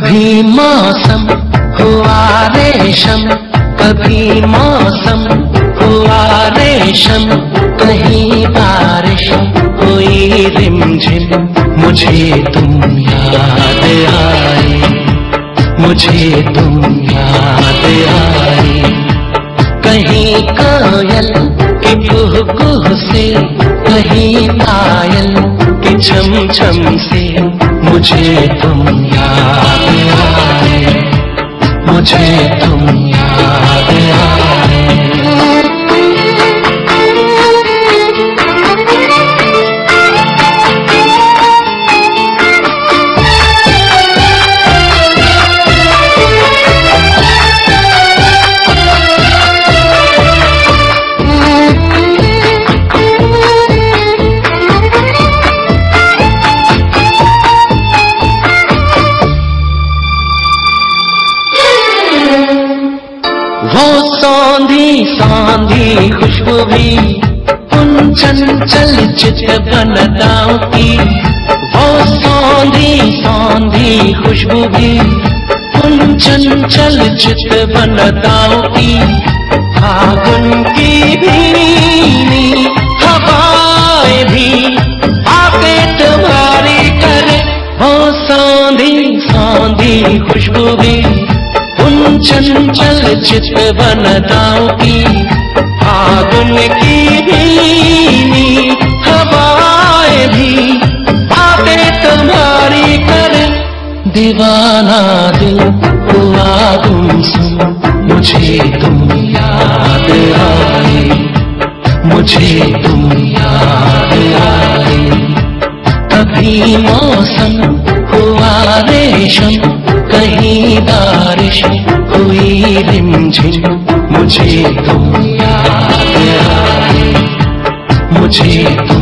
कभी मौसम हुआ रेशम, कभी मौसम हुआ रेशम, कहीं बारिश हुई रिमझिम। मुझे तुम याद आए, मुझे तुम याद आए। कहीं कोयल की कुह कुह से, कहीं पायल की छम छम से, मुझे तुम याद आए, मुझे तुम याद आए। वो सौंधी सौंधी खुशबू भी उन चंचल चित्र बनदाओं की, वो सौंधी सौंधी खुशबू भी उन चंचल चित्र बनदाओं की। फागुन की भीनी हवाएं भी आके तुम्हारी करे, वो सौंधी सौंधी खुशबू भी उन चंचल चित्र बनदाओं की। फागुन की भीनी हवाएं भी बातें तुम्हारी करे, दीवाना दिल हुआ गुमसुम। मुझे तुम याद आए, मुझे तुम याद आए। कभी मौसम हुआ रेशम, कहीं बारिश हुई रिमझिम। मुझे तुम याद आए, मुझे तुम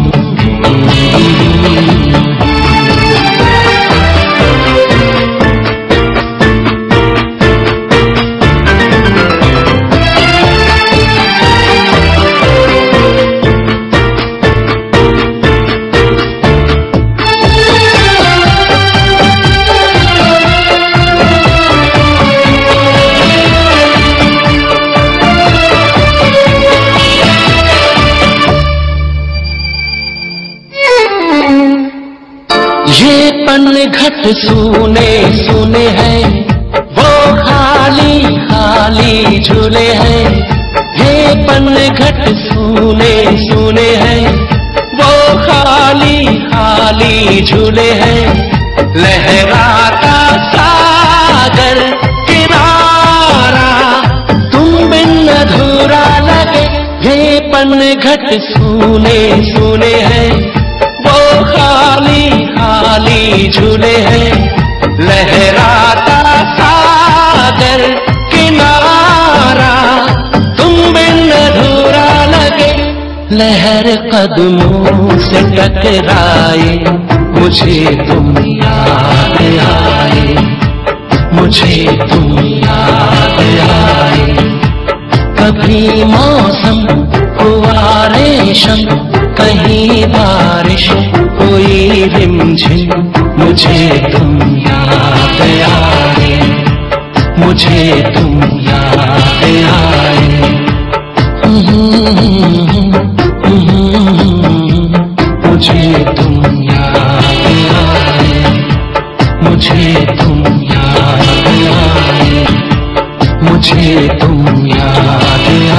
ये पनघट सूने सूने हैं, वो खाली खाली झूले हैं। ये पनघट सूने सूने हैं, वो खाली खाली झूले हैं। लहराता सागर किनारा तुम बिन अधूरा लगे। ये पनघट सूने सूने हैं, वो खाली खाली झूले हैं। लहराता सागर किनारा तुम बिन अधूरा लगे। लहर कदमों से टकराए, मुझे तुम याद आए, मुझे तुम याद आए। कभी मौसम हुआ रेशम, कहीं बारिश हुई रिमझिम। मुझे तुम याद आए, मुझे तुम याद आए। मुझे तुम याद आए, मुझे तुम याद आए, मुझे तुम याद आए।